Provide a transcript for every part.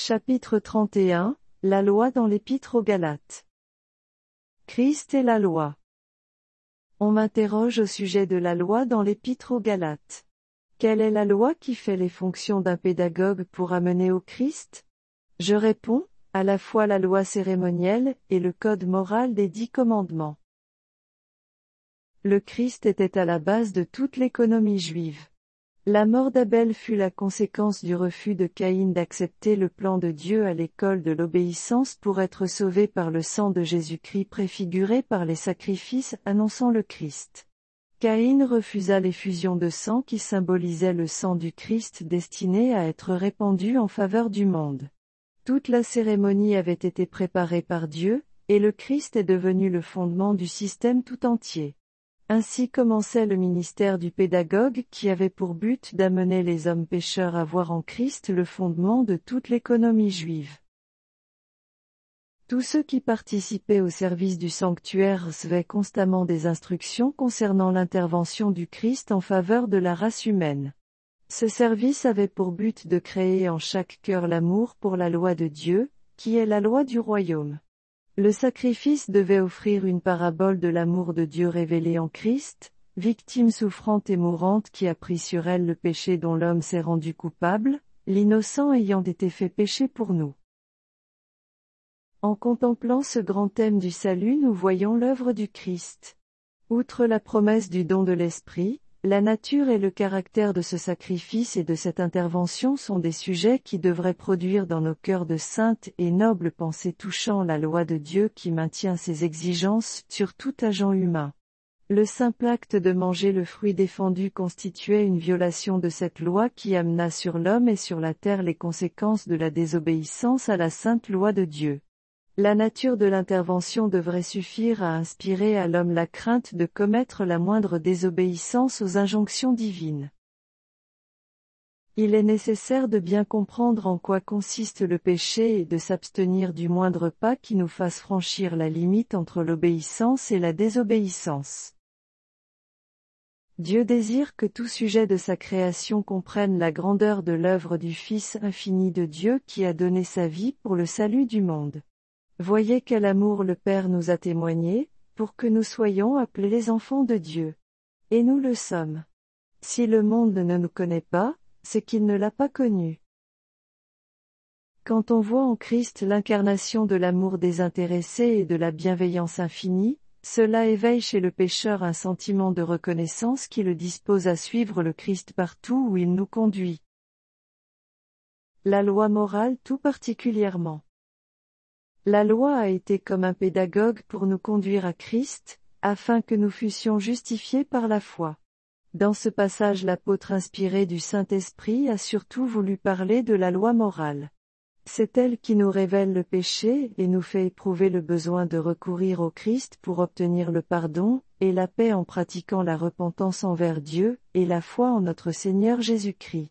Chapitre 31, La loi dans l'Épître aux Galates. Christ et la loi. On m'interroge au sujet de la loi dans l'Épître aux Galates. Quelle est la loi qui fait les fonctions d'un pédagogue pour amener au Christ? Je réponds, à la fois la loi cérémonielle et le code moral des 10 commandements. Le Christ était à la base de toute l'économie juive. La mort d'Abel fut la conséquence du refus de Caïn d'accepter le plan de Dieu à l'école de l'obéissance pour être sauvé par le sang de Jésus-Christ préfiguré par les sacrifices annonçant le Christ. Caïn refusa l'effusion de sang qui symbolisait le sang du Christ destiné à être répandu en faveur du monde. Toute la cérémonie avait été préparée par Dieu, et le Christ est devenu le fondement du système tout entier. Ainsi commençait le ministère du pédagogue qui avait pour but d'amener les hommes pécheurs à voir en Christ le fondement de toute l'économie juive. Tous ceux qui participaient au service du sanctuaire recevaient constamment des instructions concernant l'intervention du Christ en faveur de la race humaine. Ce service avait pour but de créer en chaque cœur l'amour pour la loi de Dieu, qui est la loi du royaume. Le sacrifice devait offrir une parabole de l'amour de Dieu révélé en Christ, victime souffrante et mourante qui a pris sur elle le péché dont l'homme s'est rendu coupable, l'innocent ayant été fait péché pour nous. En contemplant ce grand thème du salut, nous voyons l'œuvre du Christ. Outre la promesse du don de l'Esprit, la nature et le caractère de ce sacrifice et de cette intervention sont des sujets qui devraient produire dans nos cœurs de saintes et nobles pensées touchant la loi de Dieu qui maintient ses exigences sur tout agent humain. Le simple acte de manger le fruit défendu constituait une violation de cette loi qui amena sur l'homme et sur la terre les conséquences de la désobéissance à la sainte loi de Dieu. La nature de l'intervention devrait suffire à inspirer à l'homme la crainte de commettre la moindre désobéissance aux injonctions divines. Il est nécessaire de bien comprendre en quoi consiste le péché et de s'abstenir du moindre pas qui nous fasse franchir la limite entre l'obéissance et la désobéissance. Dieu désire que tout sujet de sa création comprenne la grandeur de l'œuvre du Fils infini de Dieu qui a donné sa vie pour le salut du monde. Voyez quel amour le Père nous a témoigné, pour que nous soyons appelés les enfants de Dieu. Et nous le sommes. Si le monde ne nous connaît pas, c'est qu'il ne l'a pas connu. Quand on voit en Christ l'incarnation de l'amour désintéressé et de la bienveillance infinie, cela éveille chez le pécheur un sentiment de reconnaissance qui le dispose à suivre le Christ partout où il nous conduit. La loi morale tout particulièrement. La loi a été comme un pédagogue pour nous conduire à Christ, afin que nous fussions justifiés par la foi. Dans ce passage, l'apôtre inspiré du Saint-Esprit a surtout voulu parler de la loi morale. C'est elle qui nous révèle le péché et nous fait éprouver le besoin de recourir au Christ pour obtenir le pardon et la paix en pratiquant la repentance envers Dieu et la foi en notre Seigneur Jésus-Christ.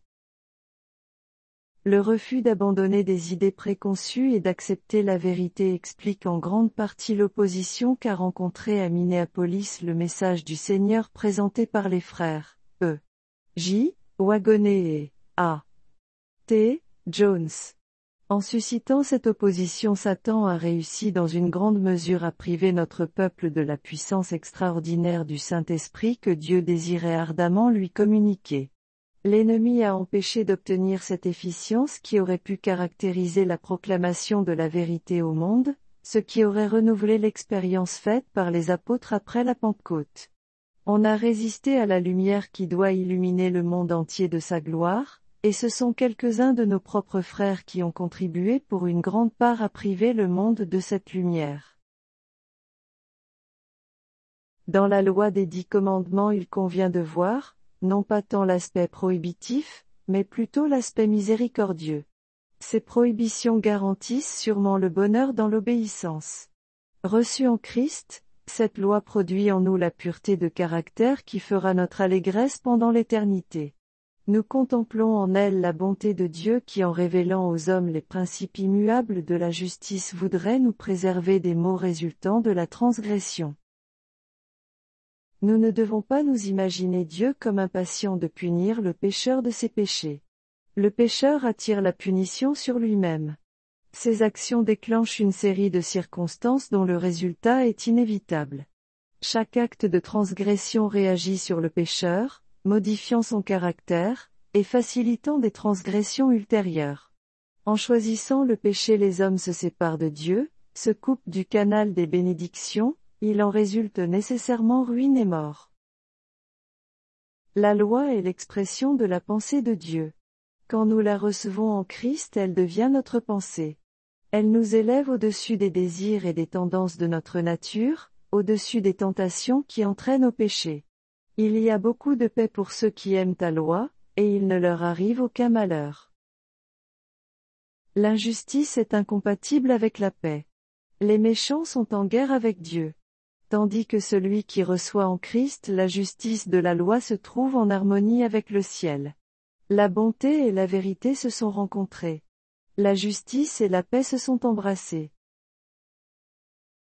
Le refus d'abandonner des idées préconçues et d'accepter la vérité explique en grande partie l'opposition qu'a rencontrée à Minneapolis le message du Seigneur présenté par les frères E. J. Wagoner et A. T. Jones. En suscitant cette opposition, Satan a réussi dans une grande mesure à priver notre peuple de la puissance extraordinaire du Saint-Esprit que Dieu désirait ardemment lui communiquer. L'ennemi a empêché d'obtenir cette efficience qui aurait pu caractériser la proclamation de la vérité au monde, ce qui aurait renouvelé l'expérience faite par les apôtres après la Pentecôte. On a résisté à la lumière qui doit illuminer le monde entier de sa gloire, et ce sont quelques-uns de nos propres frères qui ont contribué pour une grande part à priver le monde de cette lumière. Dans la loi des 10 commandements, il convient de voir, non pas tant l'aspect prohibitif, mais plutôt l'aspect miséricordieux. Ces prohibitions garantissent sûrement le bonheur dans l'obéissance. Reçue en Christ, cette loi produit en nous la pureté de caractère qui fera notre allégresse pendant l'éternité. Nous contemplons en elle la bonté de Dieu qui, en révélant aux hommes les principes immuables de la justice, voudrait nous préserver des maux résultant de la transgression. Nous ne devons pas nous imaginer Dieu comme impatient de punir le pécheur de ses péchés. Le pécheur attire la punition sur lui-même. Ces actions déclenchent une série de circonstances dont le résultat est inévitable. Chaque acte de transgression réagit sur le pécheur, modifiant son caractère, et facilitant des transgressions ultérieures. En choisissant le péché, les hommes se séparent de Dieu, se coupent du canal des bénédictions, il en résulte nécessairement ruine et mort. La loi est l'expression de la pensée de Dieu. Quand nous la recevons en Christ, elle devient notre pensée. Elle nous élève au-dessus des désirs et des tendances de notre nature, au-dessus des tentations qui entraînent au péché. Il y a beaucoup de paix pour ceux qui aiment ta loi, et il ne leur arrive aucun malheur. L'injustice est incompatible avec la paix. Les méchants sont en guerre avec Dieu. Tandis que celui qui reçoit en Christ la justice de la loi se trouve en harmonie avec le ciel. La bonté et la vérité se sont rencontrées. La justice et la paix se sont embrassées.